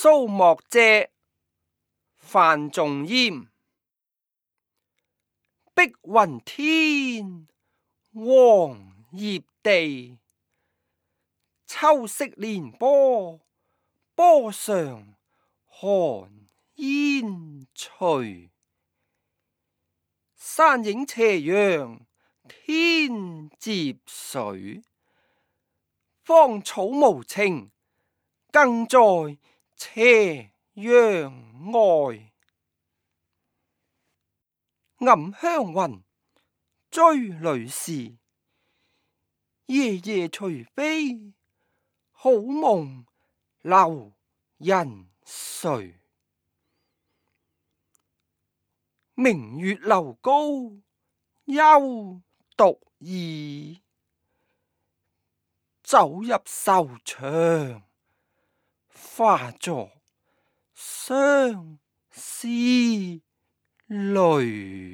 蘇幕遮，范仲淹。碧雲天，黃葉地，秋色連波，波上寒煙翠。山影斜陽天接水，芳草無情更在斜陽外。暗香雲追女士，夜夜隨飛，好夢留人睡。明月樓高休獨倚，走入愁腸化作相思淚。